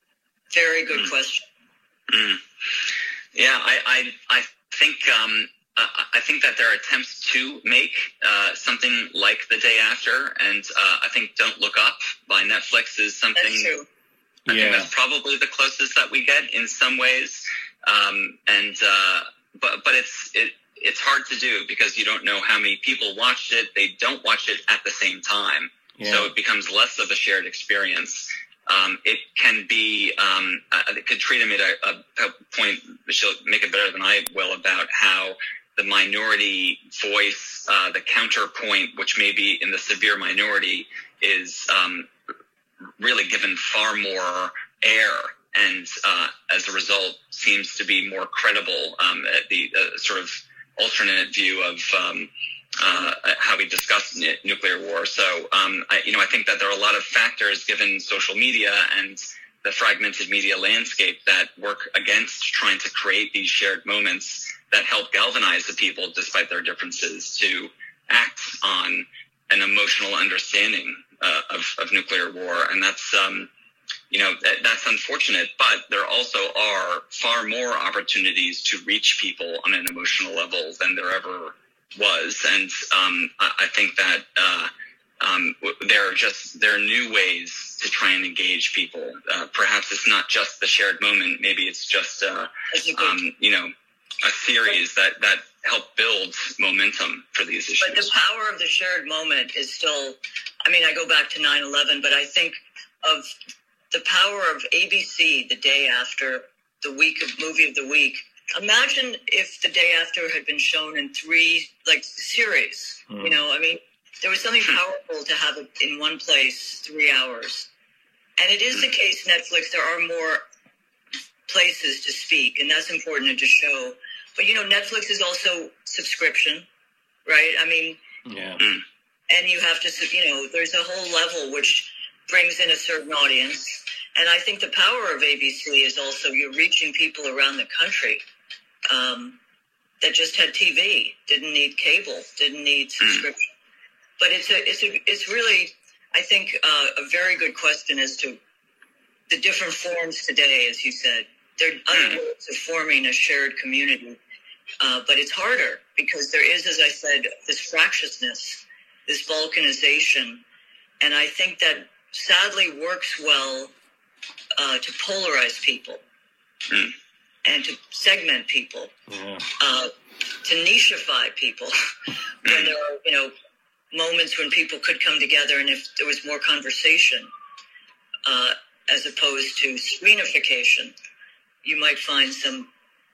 Very good question. Mm. Yeah, I, I, I think um, I, I think that there are attempts to make uh, something like The Day After, and uh, I think Don't Look Up by Netflix is something. That's true. I Yeah. think that's probably the closest that we get in some ways, um, and uh, but but it's it it's hard to do because you don't know how many people watched it. They don't watch it at the same time, Yeah. so it becomes less of a shared experience. Um, it can be, um, I think Katrina made a, a, a point, she'll make it better than I will, about how the minority voice, uh, the counterpoint, which may be in the severe minority, is um, really given far more air and uh, as a result seems to be more credible. Um, the uh, sort of alternate view of um, Uh, how we discuss n- nuclear war. So, um, I, you know, I think that there are a lot of factors given social media and the fragmented media landscape that work against trying to create these shared moments that help galvanize the people despite their differences to act on an emotional understanding uh, of, of nuclear war. And that's, um, you know, that, that's unfortunate, but there also are far more opportunities to reach people on an emotional level than there ever was. And um, I, I think that uh, um, there are just there are new ways to try and engage people. Uh, perhaps it's not just the shared moment. Maybe it's just uh, um, you know a series that that help build momentum for these issues. But the power of the shared moment is still. I mean, I go back to nine eleven, but I think of the power of A B C The Day After, the week of movie of the week. Imagine if The Day After had been shown in three, like, series. Mm. You know, I mean, there was something powerful to have it in one place, three hours. And it is the case, Netflix, there are more places to speak, and that's important to show. But, you know, Netflix is also subscription, right? I mean, yeah. And you have to, you know, there's a whole level which brings in a certain audience. And I think the power of A B C is also you're reaching people around the country. Um, that just had T V, didn't need cable, didn't need subscription. But it's a, it's a, it's really, I think, uh, a very good question as to the different forms today, as you said. There are other ways of forming a shared community, uh, but it's harder because there is, as I said, this fractiousness, this balkanization, and I think that sadly works well uh, to polarize people mm. and to segment people, yeah. uh, to nicheify people when there are, you know, moments when people could come together and if there was more conversation uh, as opposed to screenification, you might find some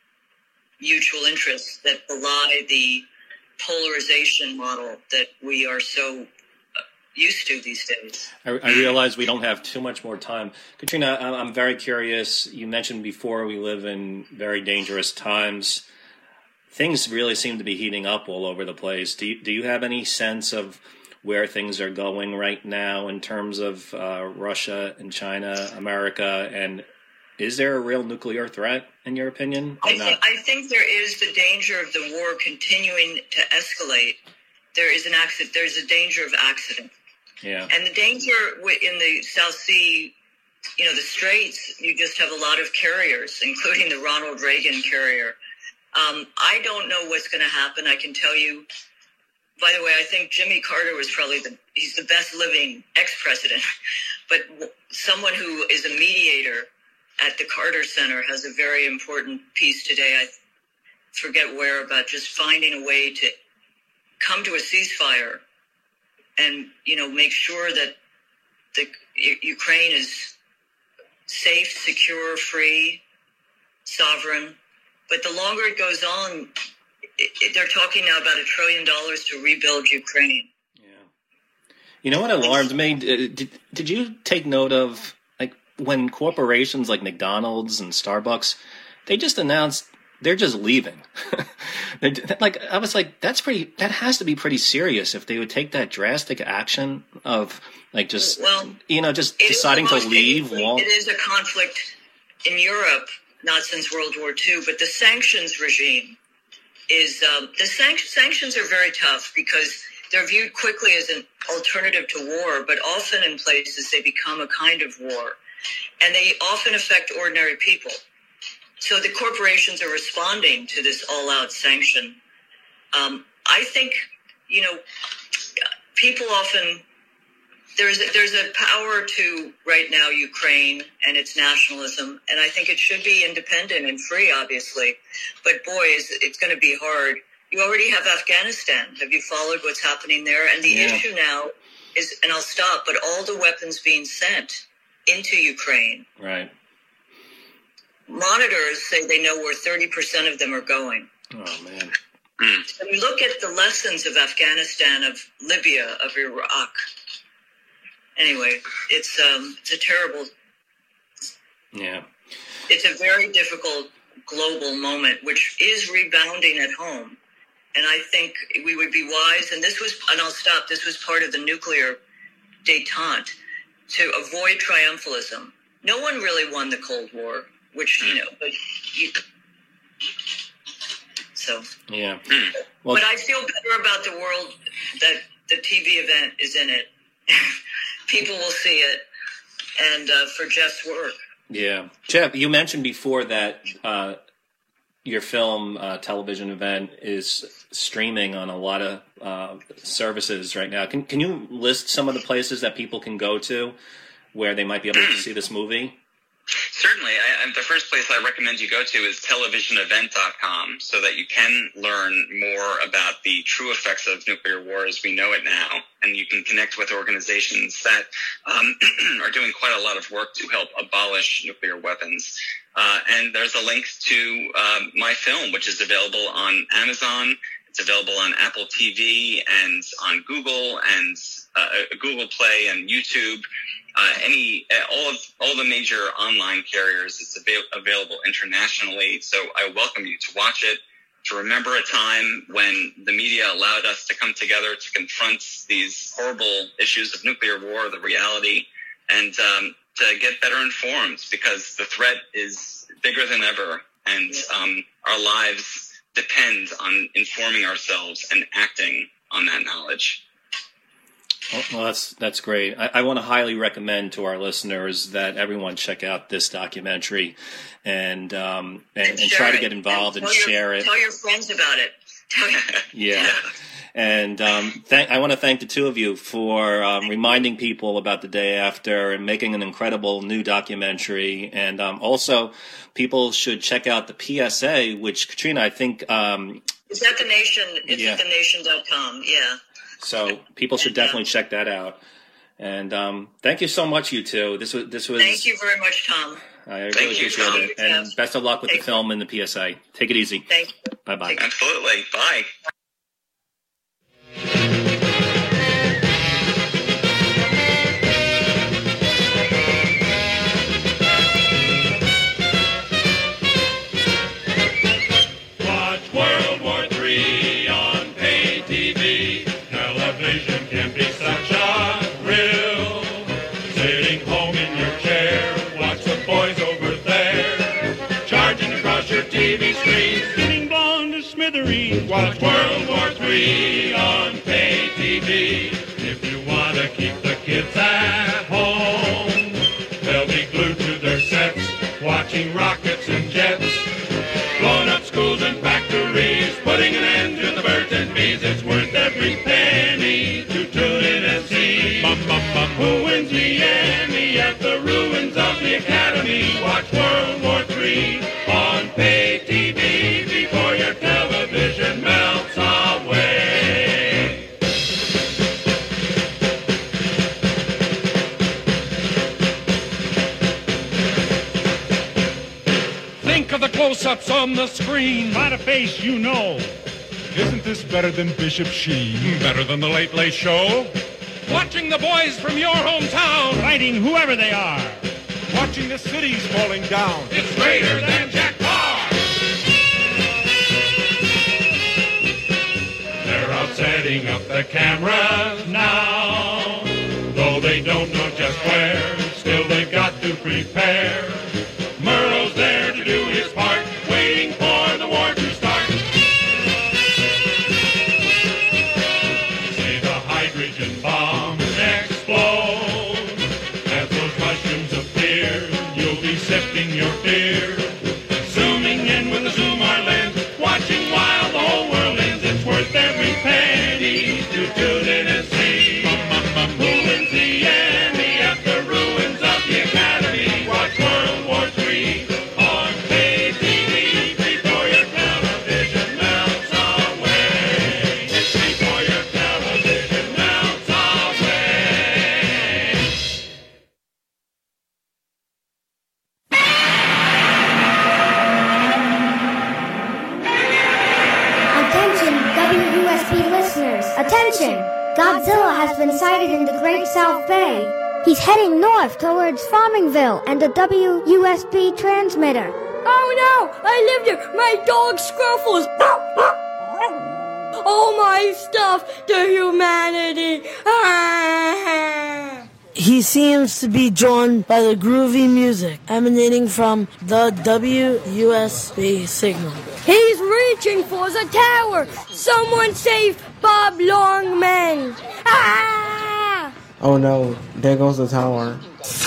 mutual interests that belie the polarization model that we are so used to these days. I, I realize we don't have too much more time. Katrina, I'm very curious. You mentioned before we live in very dangerous times. Things really seem to be heating up all over the place. Do you, do you have any sense of where things are going right now in terms of uh, Russia and China, America, and is there a real nuclear threat, in your opinion? I, th- I think there is the danger of the war continuing to escalate. There is an accident. There's a danger of accident. Yeah. And the danger in the South Sea, you know, the Straits, you just have a lot of carriers, including the Ronald Reagan carrier. Um, I don't know what's going to happen. I can tell you, by the way, I think Jimmy Carter was probably the, he's the best living ex-president, but someone who is a mediator at the Carter Center has a very important piece today. I forget where, about just finding a way to come to a ceasefire and, you know, make sure that the U- Ukraine is safe, secure, free, sovereign. But the longer it goes on, it, it, they're talking now about a trillion dollars to rebuild Ukraine. Yeah. You know what alarmed me? Did, did you take note of, like, when corporations like McDonald's and Starbucks, they just announced they're just leaving. Like, I was like, that's pretty, that has to be pretty serious if they would take that drastic action of, like, just, well, you know, just deciding to leave. It, it is a conflict in Europe, not since World War Two, but the sanctions regime is, um, the san- sanctions are very tough because they're viewed quickly as an alternative to war, but often in places they become a kind of war. And they often affect ordinary people. So the corporations are responding to this all-out sanction. Um, I think, you know, people often, there's a, there's a power to, right now, Ukraine and its nationalism, and I think it should be independent and free, obviously. But boy, is it's going to be hard. You already have Afghanistan. Have you followed what's happening there? And the yeah. issue now is, and I'll stop, but all the weapons being sent into Ukraine. Right. Monitors say they know where thirty percent of them are going. Oh, man. So you look at the lessons of Afghanistan, of Libya, of Iraq. Anyway, it's um, it's a terrible... Yeah. It's a very difficult global moment, which is rebounding at home. And I think we would be wise, and this was, and I'll stop, this was part of the nuclear détente, to avoid triumphalism. No one really won the Cold War. Which, you know, but you, so. Yeah. Well, but I feel better about the world that the T V event is in it. People will see it, and uh, for Jeff's work. Yeah. Jeff, you mentioned before that uh, your film uh, television event is streaming on a lot of uh, services right now. Can, can you list some of the places that people can go to where they might be able to see this movie? Certainly. I, the first place I recommend you go to is television event dot com so that you can learn more about the true effects of nuclear war as we know it now. And you can connect with organizations that um, are doing quite a lot of work to help abolish nuclear weapons. Uh, and there's a link to um, my film, which is available on Amazon. It's available on Apple T V and on Google and uh, Google Play and YouTube. Uh, any, all of, all the major online carriers. It's avail- available internationally. So I welcome you to watch it, to remember a time when the media allowed us to come together to confront these horrible issues of nuclear war, the reality, and um, to get better informed because the threat is bigger than ever. And um, our lives depend on informing ourselves and acting on that knowledge. Well, that's that's great. I, I want to highly recommend to our listeners that everyone check out this documentary and um, and, and, and try to get involved and, and share your, it. Tell your friends about it. Tell your, yeah. yeah. And um, th- I want to thank the two of you for um, reminding people about the day after and making an incredible new documentary. And um, also, people should check out the P S A, which, Katrina, I think... Um, Is that the Nation? It's yeah. at the nation dot com, yeah. So people should definitely check that out. And um, thank you so much, you two. This was this was. Thank you very much, Tom. I really thank appreciate you, Tom. it. And yes. best of luck with Thank the film and the P S A. Take it easy. Thank you. Bye bye. Absolutely. Bye. Watch World War Three on pay T V. If you want to keep the kids at home, they'll be glued to their sets, watching rockets and jets, blowing up schools and factories, putting an end to the birds and bees. It's worth every penny to tune in and see. Bum, bum, bum. Who wins the Emmy at the ruins of the Academy? Watch World War Three on pay T V before your television melts away. Think of the close-ups on the screen. Not a face you know. Isn't this better than Bishop Sheen? Better than the Late Late Show? Watching the boys from your hometown fighting whoever they are. Watching the cities falling down. It's greater than Jack Parr. They're out setting up the cameras now. Though they don't know just where, still they've got to prepare. Murrow's there to do his part, waiting for the war to start. See the hydrogen bombs explode. As those mushrooms appear, you'll be sifting your fear. Zooming in with a Zoomar lens, watching while the whole world ends. It's worth every penny to tune in and see. Who wins the Emmy at the ruins of the Academy? Watch World War Three on pay T V before your television melts away. Before your television melts away. Attention, W U S B listeners. Attention! Godzilla has been sighted in the Great South Bay. He's heading north towards Farmingville and the W U S B transmitter. Oh no! I live there! My dog Scruffles! All my stuff to humanity! He seems to be drawn by the groovy music emanating from the W U S B signal. He's reaching for the tower! Someone save Bob Longman! Ah! Oh no, there goes the tower.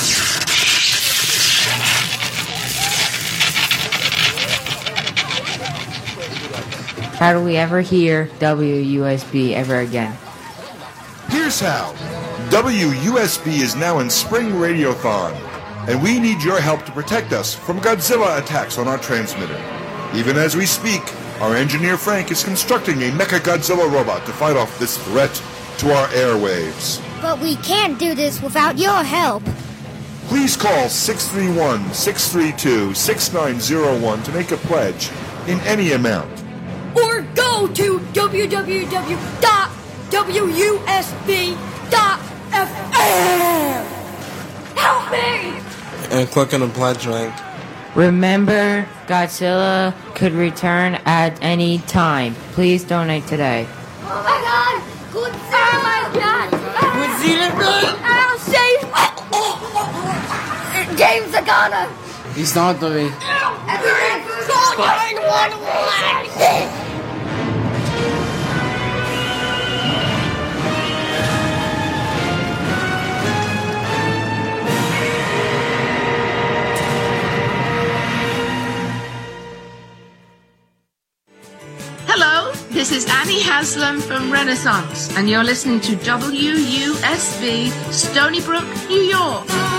How do we ever hear W U S B ever again? Here's how. W U S B is now in Spring Radiothon, and we need your help to protect us from Godzilla attacks on our transmitter. Even as we speak, our engineer Frank is constructing a Mechagodzilla robot to fight off this threat to our airwaves. But we can't do this without your help. Please call six three one, six three two, six nine zero one to make a pledge in any amount. Or go to w w w dot w u s b dot f m. Help me! And click on the pledge link. Remember, Godzilla could return at any time. Please donate today. Oh my god! Godzilla! Oh my god! Godzilla! I'll save James Agana! He's not the way. Everything's going want one. Hello, this is Annie Haslam from Renaissance, and you're listening to W U S B, Stony Brook, New York.